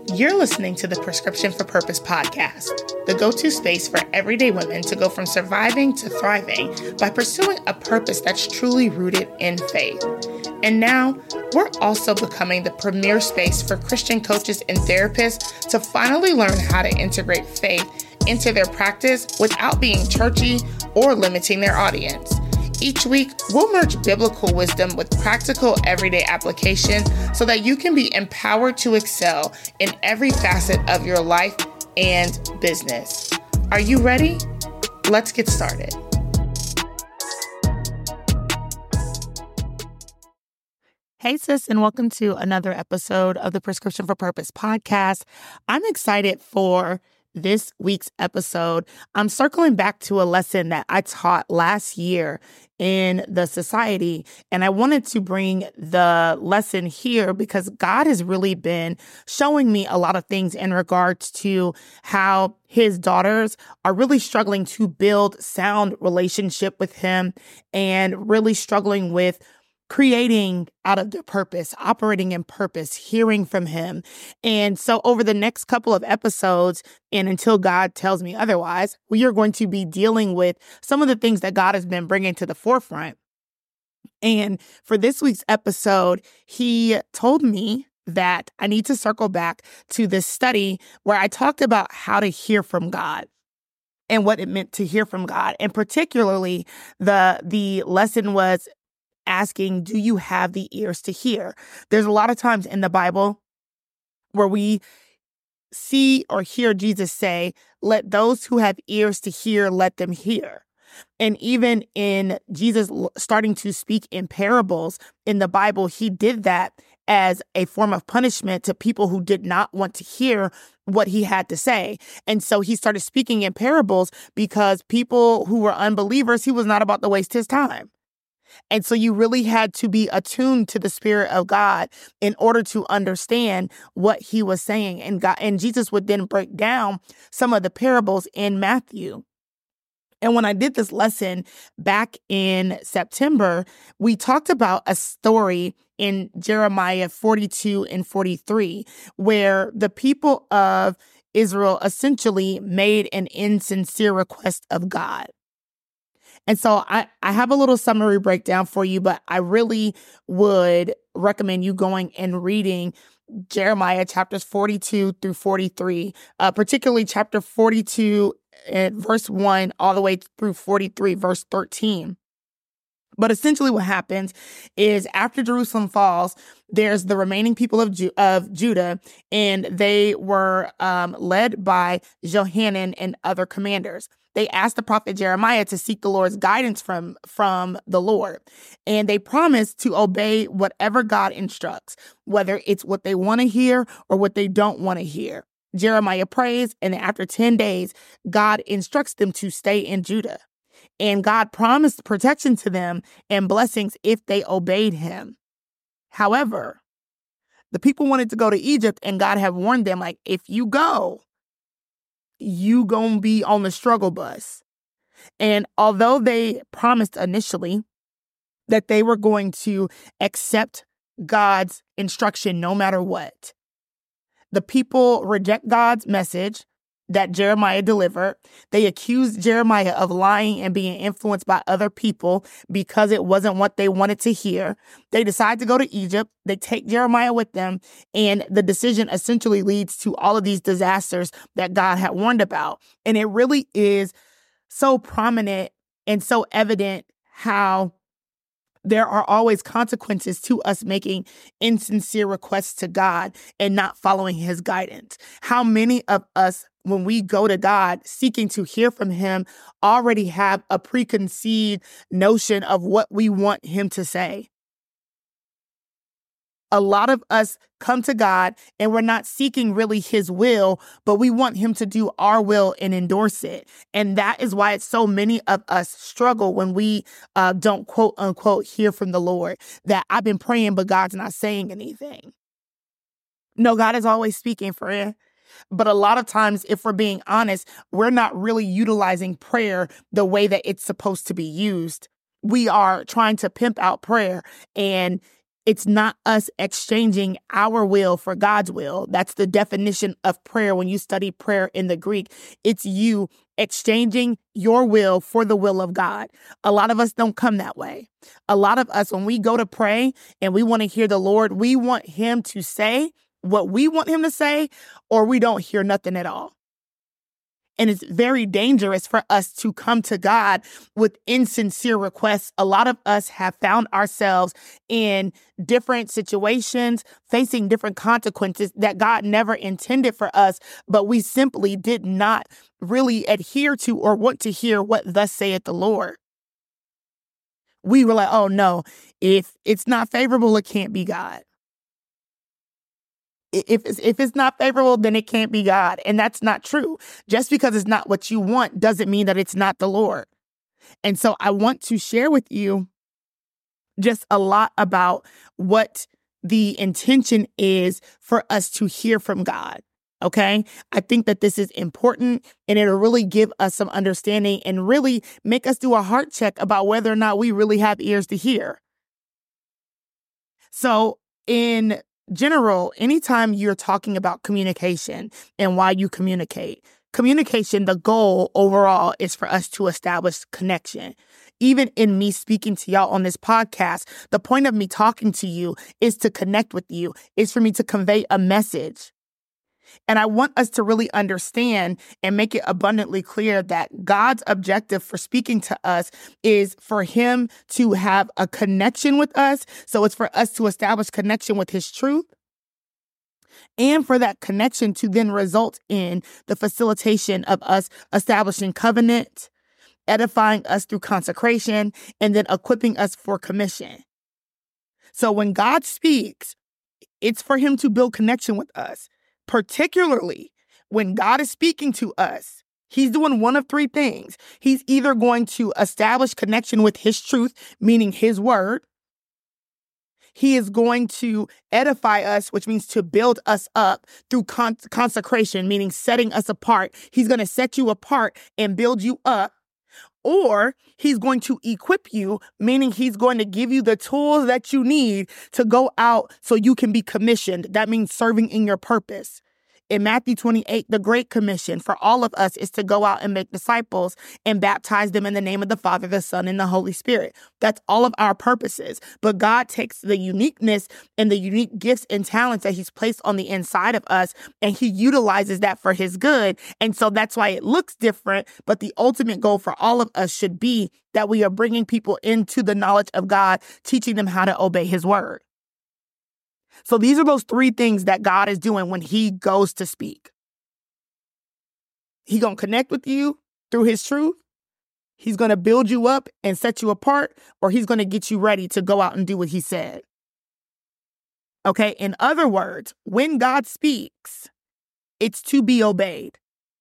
You're listening to the Prescription for Purpose podcast, the go-to space for everyday women to go from surviving to thriving by pursuing a purpose that's truly rooted in faith. And now, we're also becoming the premier space for Christian coaches and therapists to finally learn how to integrate faith into their practice without being churchy or limiting their audience. Each week, we'll merge biblical wisdom with practical everyday application so that you can be empowered to excel in every facet of your life and business. Are you ready? Let's get started. Hey sis, and welcome to another episode of the Prescription for Purpose podcast. I'm excited for this week's episode. I'm circling back to a lesson that I taught last year in the society, and I wanted to bring the lesson here because God has really been showing me a lot of things in regards to how his daughters are really struggling to build sound relationship with him and really struggling with creating out of their purpose, operating in purpose, hearing from him. And so over the next couple of episodes, and until God tells me otherwise, we are going to be dealing with some of the things that God has been bringing to the forefront. And for this week's episode, he told me that I need to circle back to this study where I talked about how to hear from God and what it meant to hear from God. And particularly, the lesson was asking, do you have the ears to hear? There's a lot of times in the Bible where we see or hear Jesus say, let those who have ears to hear, let them hear. And even in Jesus starting to speak in parables in the Bible, he did that as a form of punishment to people who did not want to hear what he had to say. And so he started speaking in parables because people who were unbelievers, he was not about to waste his time. And so you really had to be attuned to the Spirit of God in order to understand what he was saying. And Jesus would then break down some of the parables in Matthew. And when I did this lesson back in September, we talked about a story in Jeremiah 42 and 43, where the people of Israel essentially made an insincere request of God. And so I have a little summary breakdown for you, but I really would recommend you going and reading Jeremiah chapters 42 through 43, particularly chapter 42, verse 1, all the way through 43, verse 13. But essentially what happens is after Jerusalem falls, there's the remaining people of Judah, and they were led by Johanan and other commanders. They asked the prophet Jeremiah to seek the Lord's guidance from the Lord. And they promised to obey whatever God instructs, whether it's what they want to hear or what they don't want to hear. Jeremiah prays, and after 10 days, God instructs them to stay in Judah. And God promised protection to them and blessings if they obeyed him. However, the people wanted to go to Egypt, and God had warned them, like, if you go, you gonna be on the struggle bus. And although they promised initially that they were going to accept God's instruction no matter what, the people reject God's message that Jeremiah delivered. They accused Jeremiah of lying and being influenced by other people because it wasn't what they wanted to hear. They decide to go to Egypt. They take Jeremiah with them, and the decision essentially leads to all of these disasters that God had warned about. And it really is so prominent and so evident how there are always consequences to us making insincere requests to God and not following his guidance. How many of us, when we go to God seeking to hear from him, already have a preconceived notion of what we want him to say? A lot of us come to God and we're not seeking really his will, but we want him to do our will and endorse it. And that is why so many of us struggle when we don't quote unquote hear from the Lord, that I've been praying, but God's not saying anything. No, God is always speaking, friend. But a lot of times, if we're being honest, we're not really utilizing prayer the way that it's supposed to be used. We are trying to pimp out prayer and It's not us exchanging our will for God's will. That's the definition of prayer when you study prayer in the Greek. It's you exchanging your will for the will of God. A lot of us don't come that way. A lot of us, when we go to pray and we want to hear the Lord, we want him to say what we want him to say, or we don't hear nothing at all. And it's very dangerous for us to come to God with insincere requests. A lot of us have found ourselves in different situations, facing different consequences that God never intended for us, but we simply did not really adhere to or want to hear what thus saith the Lord. We were like, oh no, if it's not favorable, it can't be God. If it's not favorable, then it can't be God. And that's not true. Just because it's not what you want doesn't mean that it's not the Lord. And so I want to share with you just a lot about what the intention is for us to hear from God. Okay? I think that this is important, and it'll really give us some understanding and really make us do a heart check about whether or not we really have ears to hear. So in general, anytime you're talking about communication and why you communicate, the goal overall is for us to establish connection. Even in me speaking to y'all on this podcast, the point of me talking to you is to connect with you, is for me to convey a message. And I want us to really understand and make it abundantly clear that God's objective for speaking to us is for him to have a connection with us. So it's for us to establish connection with his truth, and for that connection to then result in the facilitation of us establishing covenant, edifying us through consecration, and then equipping us for commission. So when God speaks, it's for him to build connection with us. Particularly when God is speaking to us, he's doing one of three things. He's either going to establish connection with his truth, meaning his word. He is going to edify us, which means to build us up through consecration, meaning setting us apart. He's going to set you apart and build you up. Or he's going to equip you, meaning he's going to give you the tools that you need to go out so you can be commissioned. That means serving in your purpose. In Matthew 28, the Great Commission for all of us is to go out and make disciples and baptize them in the name of the Father, the Son, and the Holy Spirit. That's all of our purposes. But God takes the uniqueness and the unique gifts and talents that he's placed on the inside of us, and he utilizes that for his good. And so that's why it looks different. But the ultimate goal for all of us should be that we are bringing people into the knowledge of God, teaching them how to obey his word. So these are those three things that God is doing when he goes to speak. He's going to connect with you through his truth. He's going to build you up and set you apart, or he's going to get you ready to go out and do what he said. Okay. In other words, when God speaks, it's to be obeyed.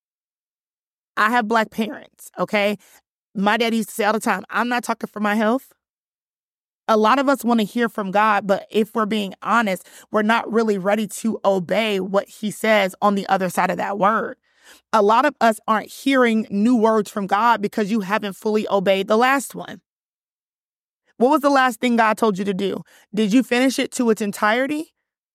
I have Black parents. Okay. My dad used to say all the time, I'm not talking for my health. A lot of us want to hear from God, but if we're being honest, we're not really ready to obey what he says on the other side of that word. A lot of us aren't hearing new words from God because you haven't fully obeyed the last one. What was the last thing God told you to do? Did you finish it to its entirety?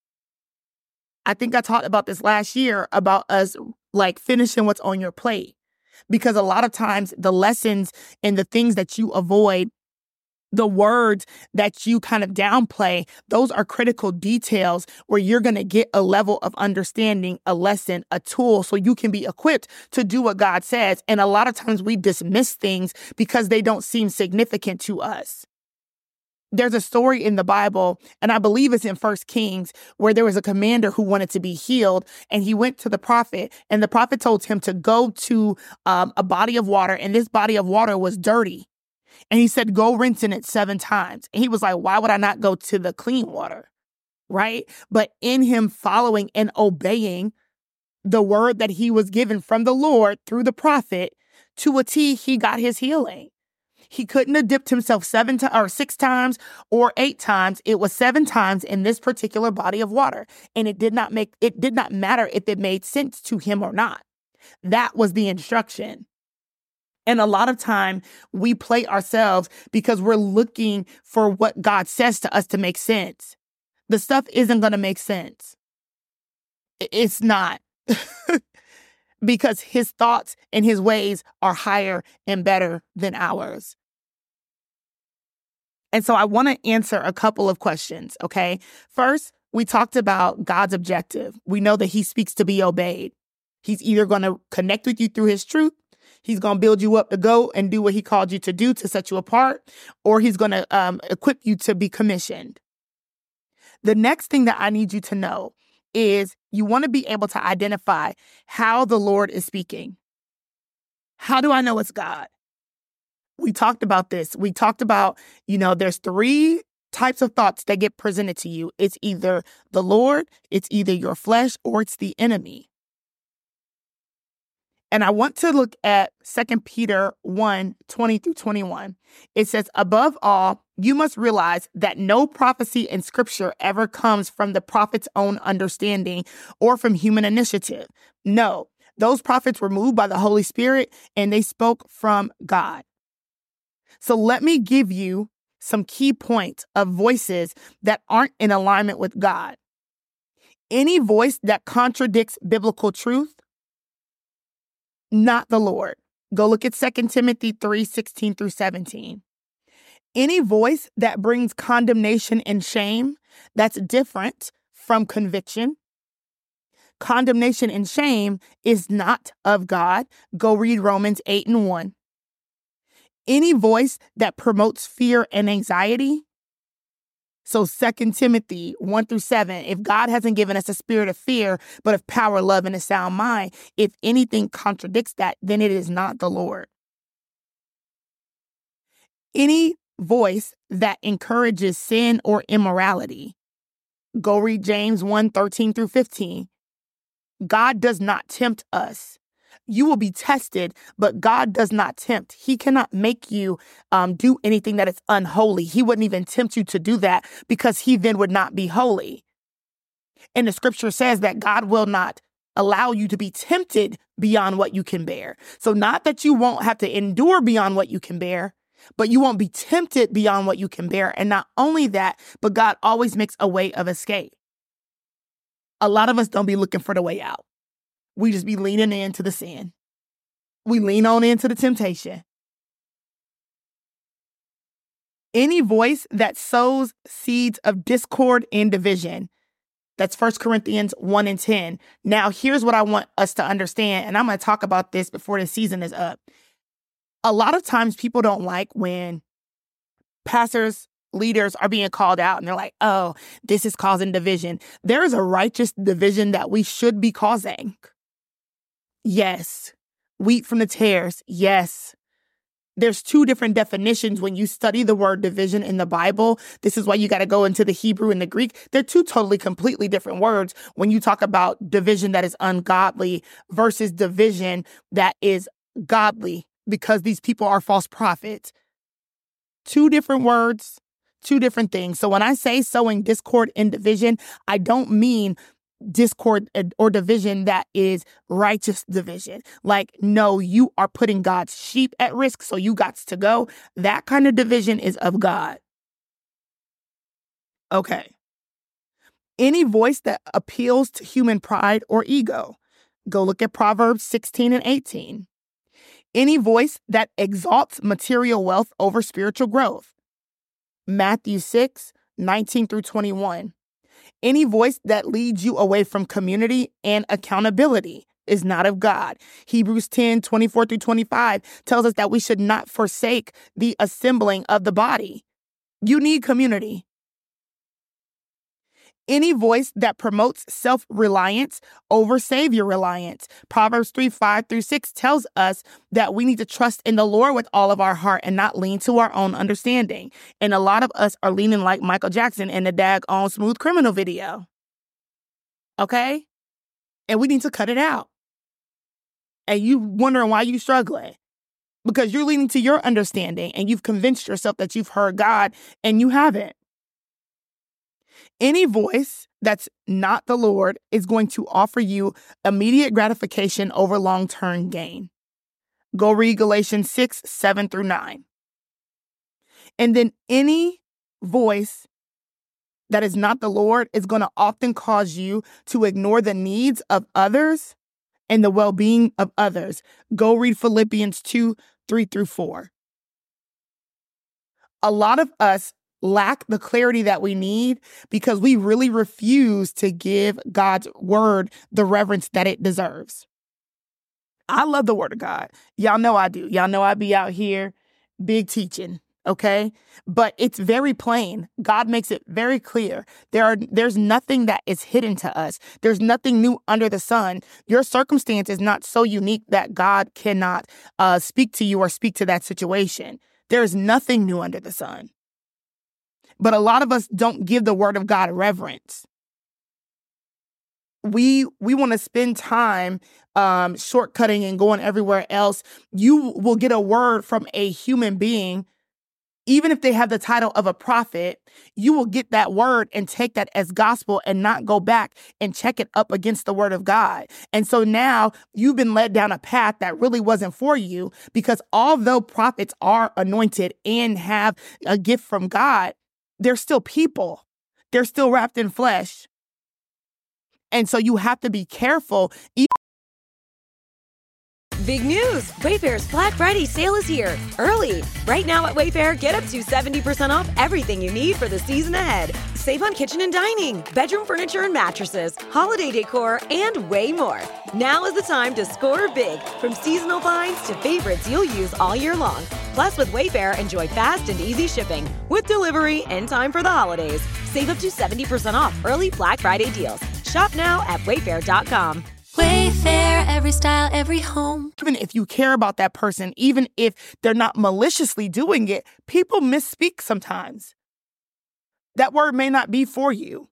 I think I talked about this last year about us like finishing what's on your plate, because a lot of times the lessons and the things that you avoid, the words that you kind of downplay, those are critical details where you're going to get a level of understanding, a lesson, a tool, so you can be equipped to do what God says. And a lot of times we dismiss things because they don't seem significant to us. There's a story in the Bible, and I believe it's in 1 Kings, where there was a commander who wanted to be healed, and he went to the prophet, and the prophet told him to go to a body of water, and this body of water was dirty. And he said, go rinse in it 7 times. And he was like, why would I not go to the clean water? Right? But in him following and obeying the word that he was given from the Lord through the prophet, to a T, he got his healing. He couldn't have dipped himself 6 times or 8 times. It was 7 times in this particular body of water. And it did not matter if it made sense to him or not. That was the instruction. And a lot of time we play ourselves because we're looking for what God says to us to make sense. The stuff isn't going to make sense. It's not. Because his thoughts and his ways are higher and better than ours. And so I want to answer a couple of questions, okay? First, we talked about God's objective. We know that he speaks to be obeyed. He's either going to connect with you through his truth, he's going to build you up to go and do what he called you to do to set you apart, or he's going to equip you to be commissioned. The next thing that I need you to know is you want to be able to identify how the Lord is speaking. How do I know it's God? We talked about this. We talked about, there's 3 types of thoughts that get presented to you. It's either the Lord, it's either your flesh, or it's the enemy. And I want to look at 2 Peter 1:20-21. It says, above all, you must realize that no prophecy in Scripture ever comes from the prophet's own understanding or from human initiative. No, those prophets were moved by the Holy Spirit and they spoke from God. So let me give you some key points of voices that aren't in alignment with God. Any voice that contradicts biblical truth, not the Lord. Go look at 2 Timothy 3:16-17. Any voice that brings condemnation and shame, that's different from conviction. Condemnation and shame is not of God. Go read Romans 8:1. Any voice that promotes fear and anxiety. So 2 Timothy 1-7, if God hasn't given us a spirit of fear, but of power, love, and a sound mind, if anything contradicts that, then it is not the Lord. Any voice that encourages sin or immorality. Go read James 1:13-15. God does not tempt us. You will be tested, but God does not tempt. He cannot make you do anything that is unholy. He wouldn't even tempt you to do that because he then would not be holy. And the scripture says that God will not allow you to be tempted beyond what you can bear. So not that you won't have to endure beyond what you can bear, but you won't be tempted beyond what you can bear. And not only that, but God always makes a way of escape. A lot of us don't be looking for the way out. We just be leaning into the sin. We lean on into the temptation. Any voice that sows seeds of discord and division. That's 1 Corinthians 1:10. Now, here's what I want us to understand, and I'm going to talk about this before the season is up. A lot of times people don't like when pastors, leaders are being called out and they're like, oh, this is causing division. There is a righteous division that we should be causing. Yes. Wheat from the tares. Yes. There's 2 different definitions when you study the word division in the Bible. This is why you got to go into the Hebrew and the Greek. They're 2 totally, completely different words when you talk about division that is ungodly versus division that is godly, because these people are false prophets. 2 different words, 2 different things. So when I say sowing discord and division, I don't mean discord or division that is righteous division. Like, no, you are putting God's sheep at risk, so you got to go. That kind of division is of God. Okay. Any voice that appeals to human pride or ego. Go look at Proverbs 16:18. Any voice that exalts material wealth over spiritual growth. Matthew 6:19-21. Any voice that leads you away from community and accountability is not of God. Hebrews 10:24-25 tells us that we should not forsake the assembling of the body. You need community. Any voice that promotes self-reliance over Savior reliance. Proverbs 3:5-6 tells us that we need to trust in the Lord with all of our heart and not lean to our own understanding. And a lot of us are leaning like Michael Jackson in the daggone Smooth Criminal video. Okay? And we need to cut it out. And you wondering why you struggling. Because you're leaning to your understanding and you've convinced yourself that you've heard God and you haven't. Any voice that's not the Lord is going to offer you immediate gratification over long-term gain. Go read Galatians 6, 7 through 9. And then any voice that is not the Lord is going to often cause you to ignore the needs of others and the well-being of others. Go read Philippians 2, 3 through 4. A lot of us lack the clarity that we need because we really refuse to give God's word the reverence that it deserves. I love the word of God. Y'all know I do. Y'all know I be out here big teaching, okay? But it's very plain. God makes it very clear. There's nothing that is hidden to us. There's nothing new under the sun. Your circumstance is not so unique that God cannot speak to you or speak to that situation. There's nothing new under the sun. But a lot of us don't give the word of God reverence. We want to spend time shortcutting and going everywhere else. You will get a word from a human being, even if they have the title of a prophet. You will get that word and take that as gospel and not go back and check it up against the word of God. And so now you've been led down a path that really wasn't for you, because although prophets are anointed and have a gift from God, they're still people. They're still wrapped in flesh. And so you have to be careful. Big news! Wayfair's Black Friday sale is here. Early. Right now at Wayfair, get up to 70% off everything you need for the season ahead. Save on kitchen and dining, bedroom furniture and mattresses, holiday decor, and way more. Now is the time to score big, from seasonal finds to favorites you'll use all year long. Plus, with Wayfair, enjoy fast and easy shipping with delivery in time for the holidays. Save up to 70% off early Black Friday deals. Shop now at wayfair.com. Wayfair, every style, every home. Even if you care about that person, even if they're not maliciously doing it, people misspeak sometimes. That word may not be for you.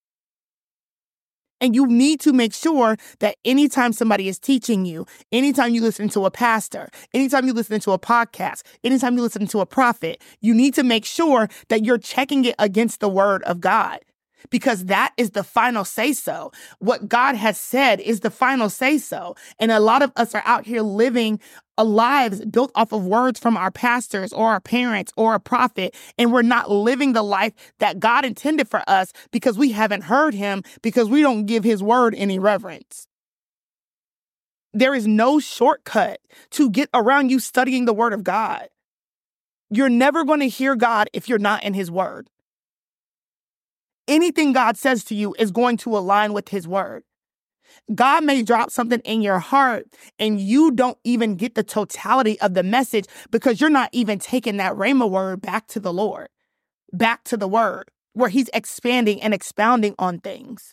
And you need to make sure that anytime somebody is teaching you, anytime you listen to a pastor, anytime you listen to a podcast, anytime you listen to a prophet, you need to make sure that you're checking it against the word of God. Because that is the final say-so. What God has said is the final say-so. And a lot of us are out here living lives built off of words from our pastors or our parents or a prophet, and we're not living the life that God intended for us because we haven't heard him, because we don't give his word any reverence. There is no shortcut to get around you studying the word of God. You're never going to hear God if you're not in his word. Anything God says to you is going to align with his word. God may drop something in your heart and you don't even get the totality of the message because you're not even taking that rhema word back to the Lord, back to the word where he's expanding and expounding on things.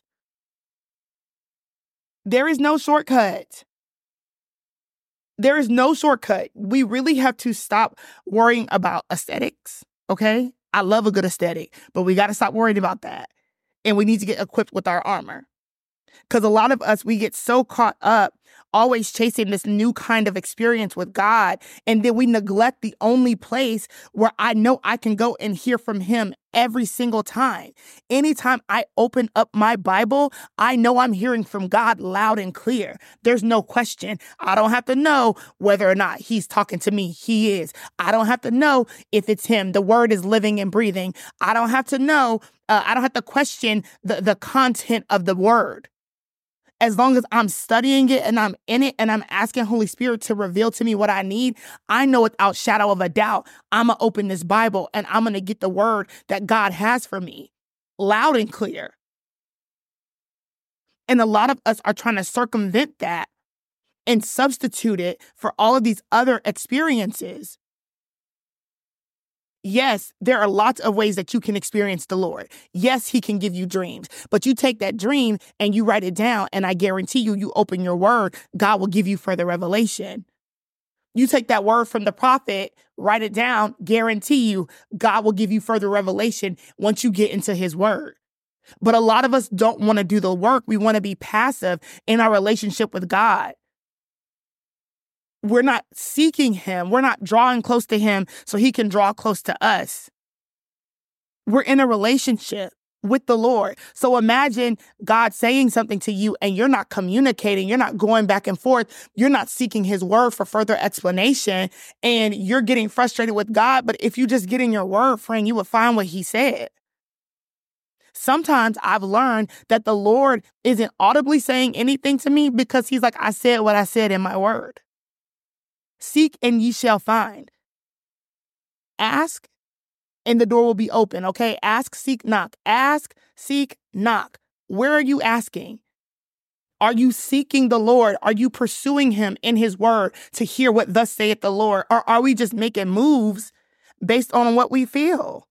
There is no shortcut. There is no shortcut. We really have to stop worrying about aesthetics, okay? I love a good aesthetic, but we got to stop worrying about that. And we need to get equipped with our armor. Because a lot of us, we get so caught up always chasing this new kind of experience with God. And then we neglect the only place where I know I can go and hear from him every single time. Anytime I open up my Bible, I know I'm hearing from God loud and clear. There's no question. I don't have to know whether or not he's talking to me. He is. I don't have to know if it's him. The word is living and breathing. I don't have to know. I don't have to question the content of the word. As long as I'm studying it and I'm in it and I'm asking Holy Spirit to reveal to me what I need, I know without shadow of a doubt, I'm going to open this Bible and I'm going to get the word that God has for me loud and clear. And a lot of us are trying to circumvent that and substitute it for all of these other experiences. Yes, there are lots of ways that you can experience the Lord. Yes, he can give you dreams, but you take that dream and you write it down, and I guarantee you open your word, God will give you further revelation. You take that word from the prophet, write it down, guarantee you God will give you further revelation once you get into his word. But a lot of us don't want to do the work. We want to be passive in our relationship with God. We're not seeking him. We're not drawing close to him so he can draw close to us. We're in a relationship. with the Lord. So imagine God saying something to you and you're not communicating, you're not going back and forth, you're not seeking his word for further explanation, and you're getting frustrated with God. But if you just get in your word, friend, you would find what he said. Sometimes I've learned that the Lord isn't audibly saying anything to me because he's like, I said what I said in my word. Seek and ye shall find. Ask and the door will be open, okay? Ask, seek, knock. Ask, seek, knock. Where are you asking? Are you seeking the Lord? Are you pursuing him in his word to hear what thus saith the Lord? Or are we just making moves based on what we feel?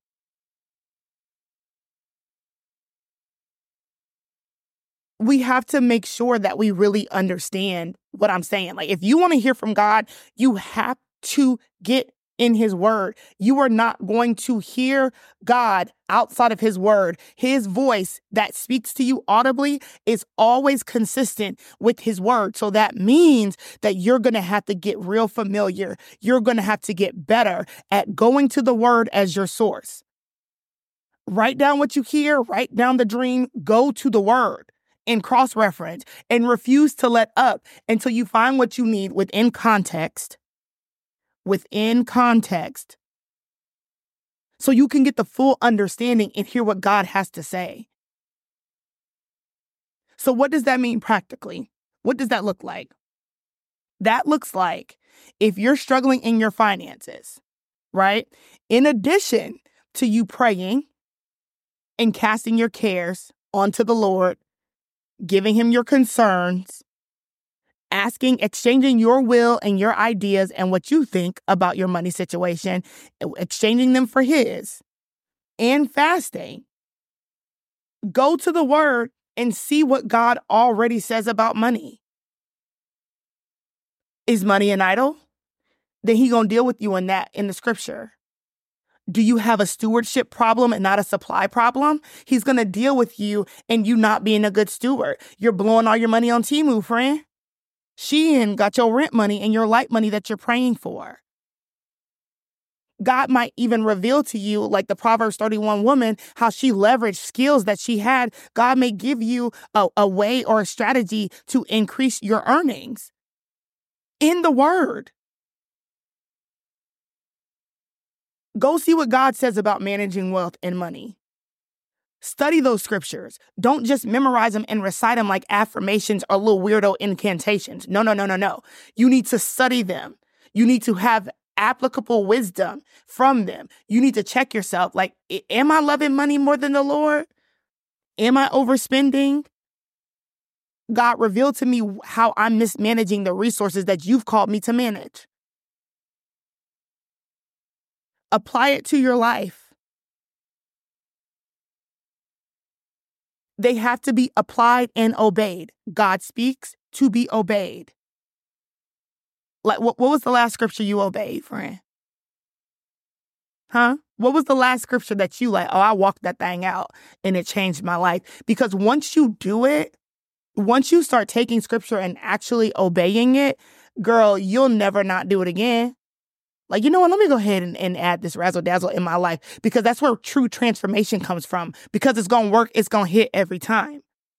We have to make sure that we really understand what I'm saying. Like, if you want to hear from God, you have to get in his word. You are not going to hear God outside of his word. His voice that speaks to you audibly is always consistent with his word. So that means that you're going to have to get real familiar. You're going to have to get better at going to the word as your source. Write down what you hear, write down the dream, go to the word and cross-reference and refuse to let up until you find what you need within context. So you can get the full understanding and hear what God has to say. So what does that mean practically? What does that look like? That looks like if you're struggling in your finances, right? In addition to you praying and casting your cares onto the Lord, giving him your concerns, exchanging your will and your ideas and what you think about your money situation, exchanging them for his, and fasting. Go to the word and see what God already says about money. Is money an idol? Then he gonna deal with you in that in the scripture. Do you have a stewardship problem and not a supply problem? He's going to deal with you and you not being a good steward. You're blowing all your money on Temu, friend. Shein got your rent money and your light money that you're praying for. God might even reveal to you, like the Proverbs 31 woman, how she leveraged skills that she had. God may give you a way or a strategy to increase your earnings in the word. Go see what God says about managing wealth and money. Study those scriptures. Don't just memorize them and recite them like affirmations or little weirdo incantations. No. You need to study them. You need to have applicable wisdom from them. You need to check yourself. Like, am I loving money more than the Lord? Am I overspending? God, reveal to me how I'm mismanaging the resources that you've called me to manage. Apply it to your life. They have to be applied and obeyed. God speaks to be obeyed. Like, what was the last scripture you obeyed, friend? Huh? What was the last scripture that you like, oh, I walked that thing out and it changed my life? Because once you do it, once you start taking scripture and actually obeying it, girl, you'll never not do it again. Like, you know what? Let me go ahead and add this razzle dazzle in my life, because that's where true transformation comes from. Because it's going to work. It's going to hit every time.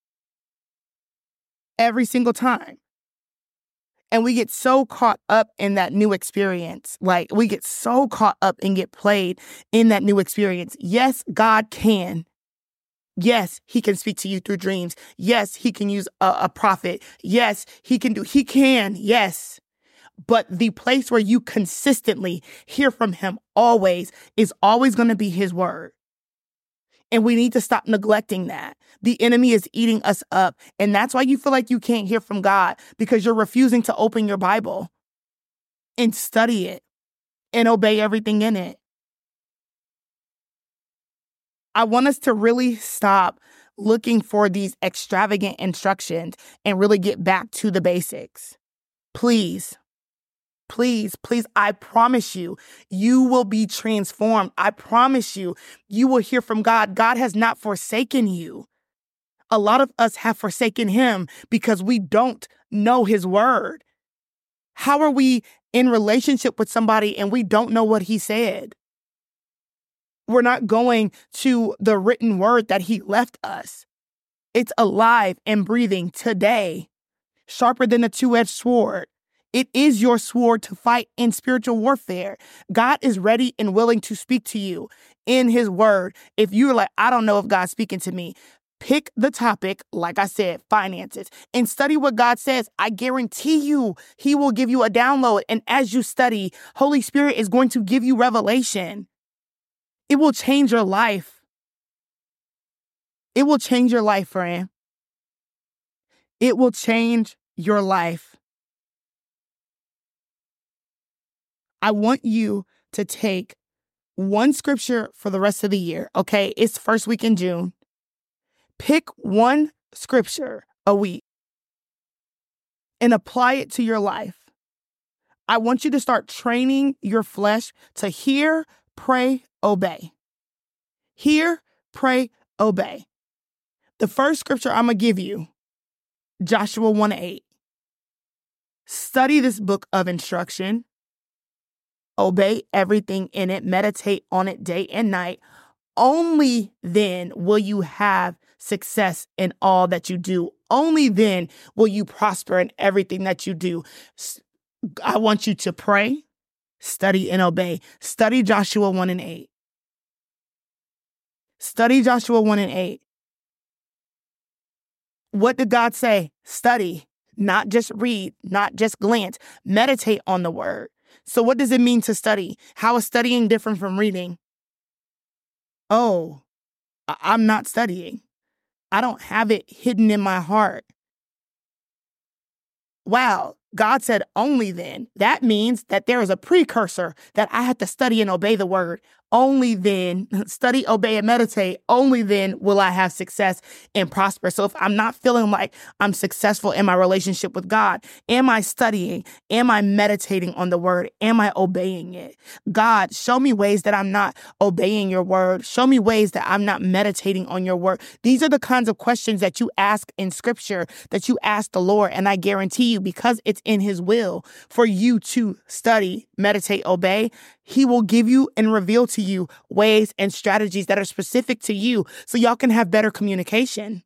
Every single time. And we get so caught up in that new experience. Like, we get so caught up and get played in that new experience. Yes, God can. Yes, he can speak to you through dreams. Yes, he can use a prophet. Yes, he can. Yes. But the place where you consistently hear from him always is always going to be his word. And we need to stop neglecting that. The enemy is eating us up. And that's why you feel like you can't hear from God, because you're refusing to open your Bible and study it and obey everything in it. I want us to really stop looking for these extravagant instructions and really get back to the basics. Please. Please, I promise you, you will be transformed. I promise you, you will hear from God. God has not forsaken you. A lot of us have forsaken him because we don't know his word. How are we in relationship with somebody and we don't know what he said? We're not going to the written word that he left us. It's alive and breathing today, sharper than a two-edged sword. It is your sword to fight in spiritual warfare. God is ready and willing to speak to you in his word. If you're like, I don't know if God's speaking to me, pick the topic, like I said, finances, and study what God says. I guarantee you, he will give you a download. And as you study, Holy Spirit is going to give you revelation. It will change your life. It will change your life, friend. It will change your life. I want you to take one scripture for the rest of the year, okay? It's first week in June. Pick one scripture a week and apply it to your life. I want you to start training your flesh to hear, pray, obey. Hear, pray, obey. The first scripture I'm going to give you, Joshua 1:8. Study this book of instruction. Obey everything in it. Meditate on it day and night. Only then will you have success in all that you do. Only then will you prosper in everything that you do. I want you to pray, study, and obey. Study Joshua 1:8. Study Joshua 1:8. What did God say? Study, not just read, not just glance. Meditate on the word. So what does it mean to study? How is studying different from reading? Oh, I'm not studying. I don't have it hidden in my heart. Wow, God said only then. That means that there is a precursor that I have to study and obey the word. Only then, study, obey, and meditate. Only then will I have success and prosper. So if I'm not feeling like I'm successful in my relationship with God, am I studying? Am I meditating on the word? Am I obeying it? God, show me ways that I'm not obeying your word. Show me ways that I'm not meditating on your word. These are the kinds of questions that you ask in scripture, that you ask the Lord. And I guarantee you, because it's in his will for you to study, meditate, obey, he will give you and reveal to you ways and strategies that are specific to you so y'all can have better communication.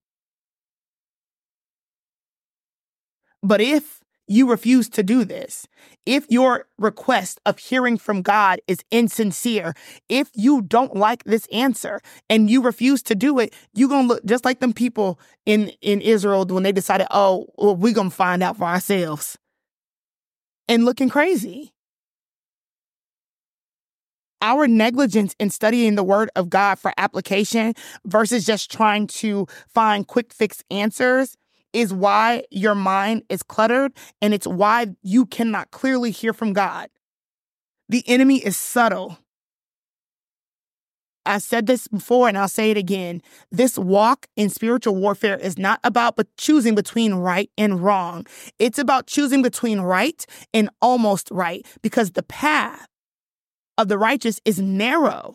But if you refuse to do this, if your request of hearing from God is insincere, if you don't like this answer and you refuse to do it, you're going to look just like them people in Israel when they decided, oh, well, we're going to find out for ourselves, and looking crazy. Our negligence in studying the word of God for application versus just trying to find quick fix answers is why your mind is cluttered, and it's why you cannot clearly hear from God. The enemy is subtle. I said this before and I'll say it again. This walk in spiritual warfare is not about choosing between right and wrong. It's about choosing between right and almost right, because the path of the righteous is narrow.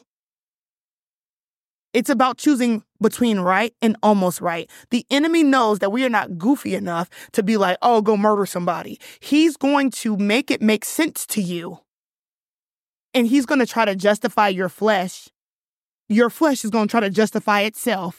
It's about choosing between right and almost right. The enemy knows that we are not goofy enough to be like, oh, go murder somebody. He's going to make it make sense to you. And he's going to try to justify your flesh. Your flesh is going to try to justify itself.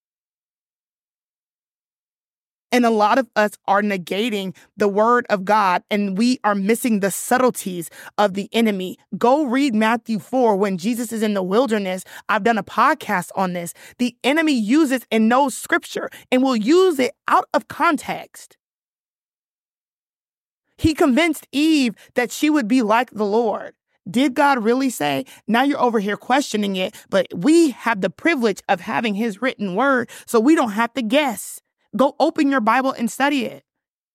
And a lot of us are negating the word of God, and we are missing the subtleties of the enemy. Go read Matthew 4 when Jesus is in the wilderness. I've done a podcast on this. The enemy uses and knows scripture and will use it out of context. He convinced Eve that she would be like the Lord. Did God really say? Now you're over here questioning it, but we have the privilege of having his written word, so we don't have to guess. Go open your Bible and study it.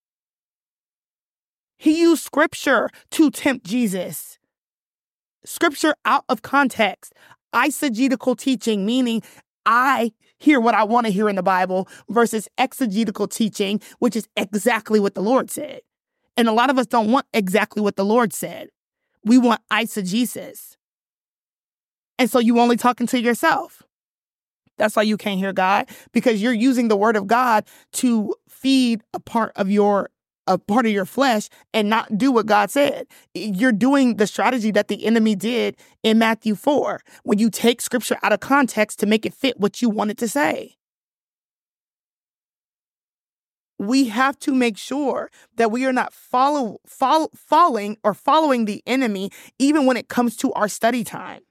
He used scripture to tempt Jesus. Scripture out of context. Eisegetical teaching, meaning I hear what I want to hear in the Bible, versus exegetical teaching, which is exactly what the Lord said. And a lot of us don't want exactly what the Lord said. We want eisegesis. And so you only talking to yourself. That's why you can't hear God, because you're using the word of God to feed a part of your a part of your flesh and not do what God said. You're doing the strategy that the enemy did in Matthew 4, when you take scripture out of context to make it fit what you want it to say. We have to make sure that we are not following the enemy, even when it comes to our study time.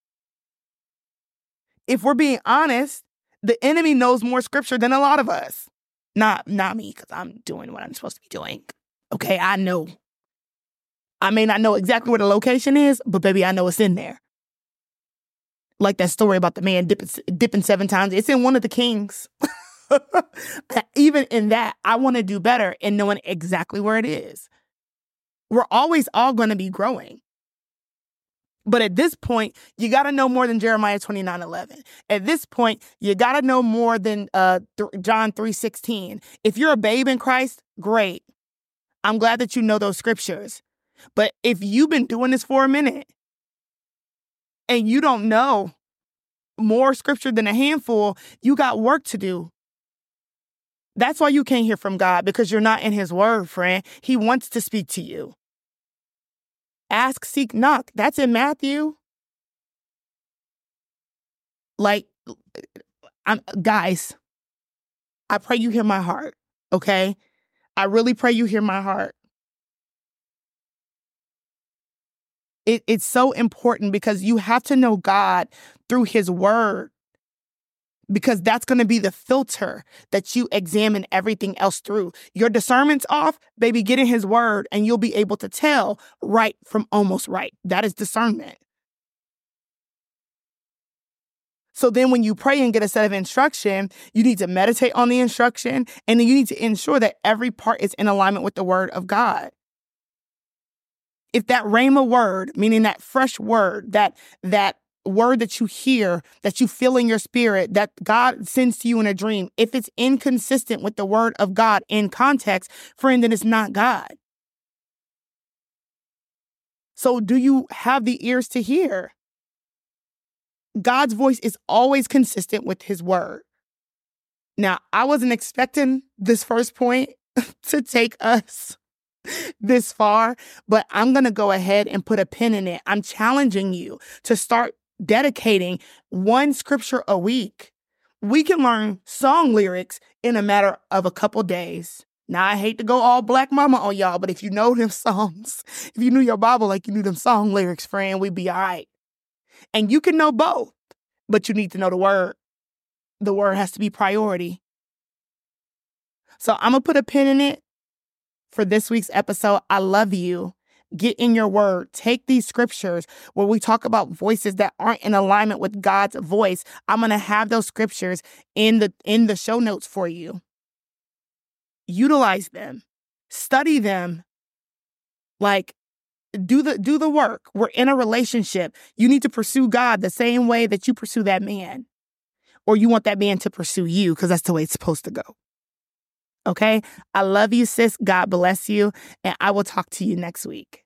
If we're being honest, the enemy knows more scripture than a lot of us. Not me, because I'm doing what I'm supposed to be doing. Okay, I know. I may not know exactly where the location is, but baby, I know it's in there. Like that story about the man dipping 7 times. It's in one of the Kings. Even in that, I want to do better in knowing exactly where it is. We're always all going to be growing. But at this point, you got to know more than Jeremiah 29:11. At this point, you got to know more than John 3:16. If you're a babe in Christ, great. I'm glad that you know those scriptures. But if you've been doing this for a minute and you don't know more scripture than a handful, you got work to do. That's why you can't hear from God, because you're not in his word, friend. He wants to speak to you. Ask, seek, knock. That's in Matthew. Guys, I pray you hear my heart, okay? I really pray you hear my heart. It's so important, because you have to know God through his word, because that's going to be the filter that you examine everything else through. Your discernment's off, baby, get in his word and you'll be able to tell right from almost right. That is discernment. So then when you pray and get a set of instruction, you need to meditate on the instruction, and then you need to ensure that every part is in alignment with the word of God. If that rhema word, meaning that fresh word, that word that you hear, that you feel in your spirit, that God sends to you in a dream, if it's inconsistent with the word of God in context, friend, then it's not God. So do you have the ears to hear? God's voice is always consistent with his word. Now, I wasn't expecting this first point to take us this far, but I'm going to go ahead and put a pin in it. I'm challenging you to start dedicating one scripture a week. We can learn song lyrics in a matter of a couple days. Now, I hate to go all Black Mama on y'all, but if you know them songs, if you knew your Bible like you knew them song lyrics, friend, we'd be all right. And you can know both, but you need to know the word. The word has to be priority. So I'm going to put a pin in it for this week's episode. I love you. Get in your word. Take these scriptures where we talk about voices that aren't in alignment with God's voice. I'm going to have those scriptures in the show notes for you. Utilize them. Study them. Do the work. We're in a relationship. You need to pursue God the same way that you pursue that man. Or you want that man to pursue you, because that's the way it's supposed to go. Okay? I love you, sis. God bless you. And I will talk to you next week.